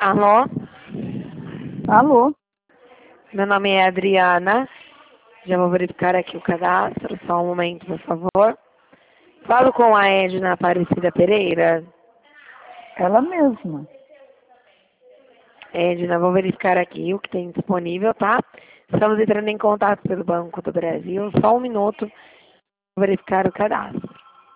Alô? Alô? Meu nome é Adriana. Já vou verificar aqui o cadastro. Só um momento, por favor. Falo com a Edna Aparecida Pereira. Ela mesma. Edna, vou verificar aqui o que tem disponível, tá? Estamos entrando em contato pelo Banco do Brasil. Só um minuto. Vou verificar o cadastro.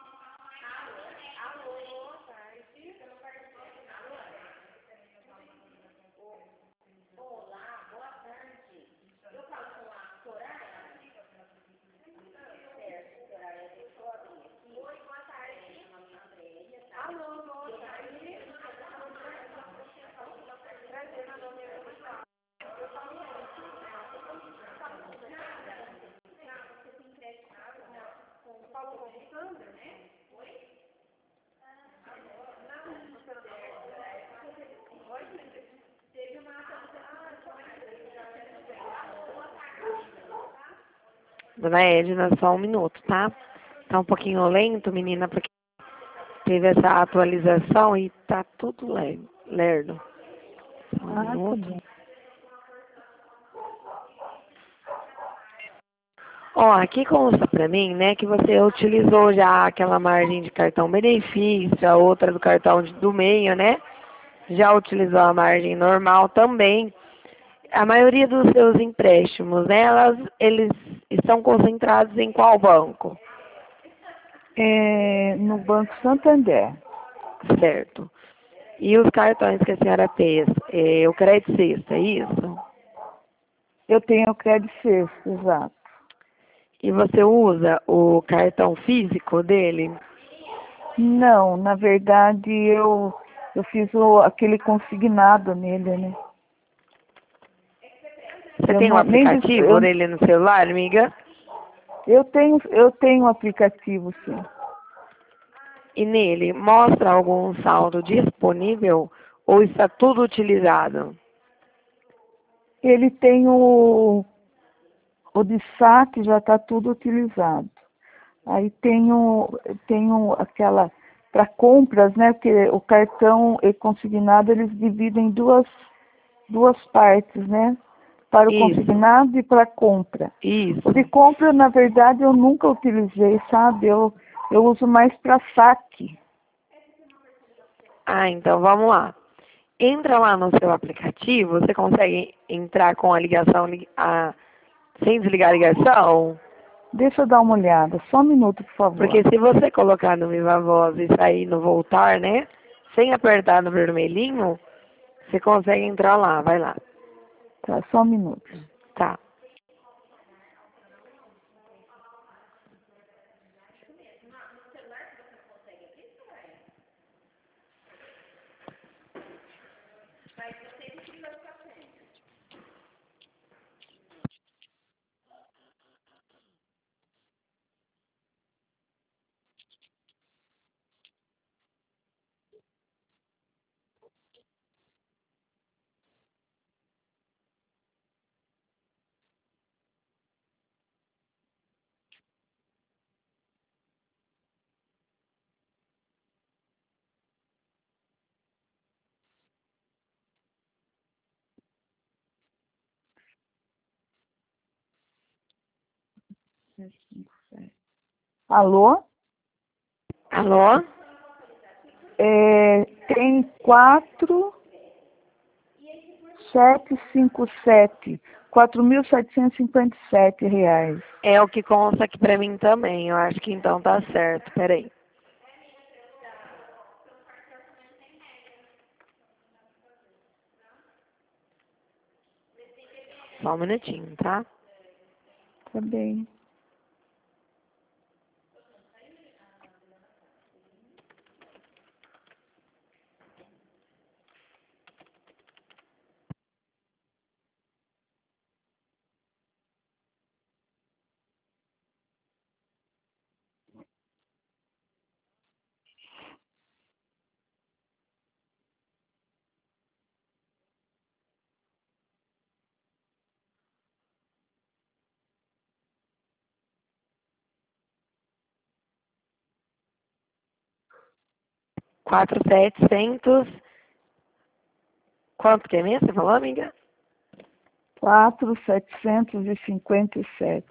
Dona Edna, só um minuto, tá? Tá um pouquinho lento, menina, porque teve essa atualização e tá tudo lerdo. Só um Ah, tá minuto. bom. Ó, aqui consta pra mim, né, que você utilizou já aquela margem de cartão benefício, a outra do cartão do meio, né? Já utilizou a margem normal também. A maioria dos seus empréstimos, né, eles estão concentrados em qual banco? No Banco Santander. Certo. E os cartões que a senhora fez? O crédito sexta, é isso? Eu tenho o crédito sexto, exato. E você usa o cartão físico dele? Não, na verdade eu fiz aquele consignado nele, né? Você Eu tem um não, nem aplicativo dele no celular, amiga? eu tenho um aplicativo, sim. E nele, mostra algum saldo disponível ou está tudo utilizado? Ele tem o de saque, já está tudo utilizado. Aí tenho aquela para compras, né? Porque o cartão e consignado eles dividem em duas partes, né? Para o Isso, consignado e para a compra. O de isso. compra, na verdade, eu nunca utilizei, sabe? Eu uso mais para saque. Ah, então vamos lá. Entra lá no seu aplicativo, você consegue entrar com a ligação, sem desligar a ligação? Deixa eu dar uma olhada, só um minuto, por Porque favor. se você colocar no Viva Voz e sair no voltar, né? Sem apertar no vermelhinho, você consegue entrar lá, vai lá. Tá, só um minuto. Tá. Alô? Alô? Tem 4757, R$ 4.757. É o que consta aqui pra mim também. Eu acho que então tá certo. Peraí. Só um minutinho, tá? Tá bem. Quatro setecentos. Quanto que é mesmo? Você falou, amiga? 4.757.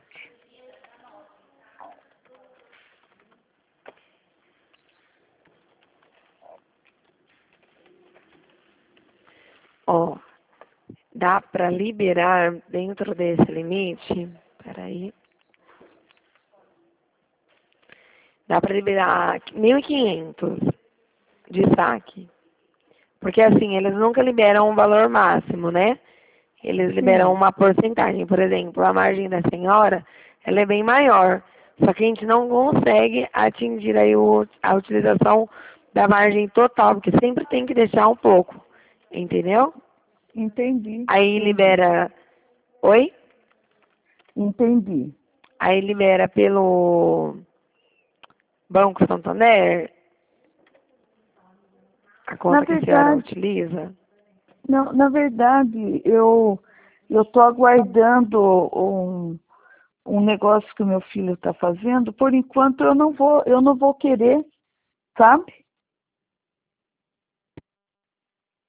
Ó, dá para liberar dentro desse limite? Peraí. Dá para liberar 1.500 de saque. Porque assim, eles nunca liberam um valor máximo, né? Eles liberam Sim, uma porcentagem. Por exemplo, a margem da senhora, ela é bem maior. Só que a gente não consegue atingir aí a utilização da margem total, porque sempre tem que deixar um pouco. Entendeu? entendi, Aí entendi, libera. Oi? entendi. Aí libera pelo Banco Santander, a Na conta que a senhora verdade, utiliza. não, na verdade, eu estou aguardando um negócio que o meu filho está fazendo. Por enquanto, eu não vou querer, sabe?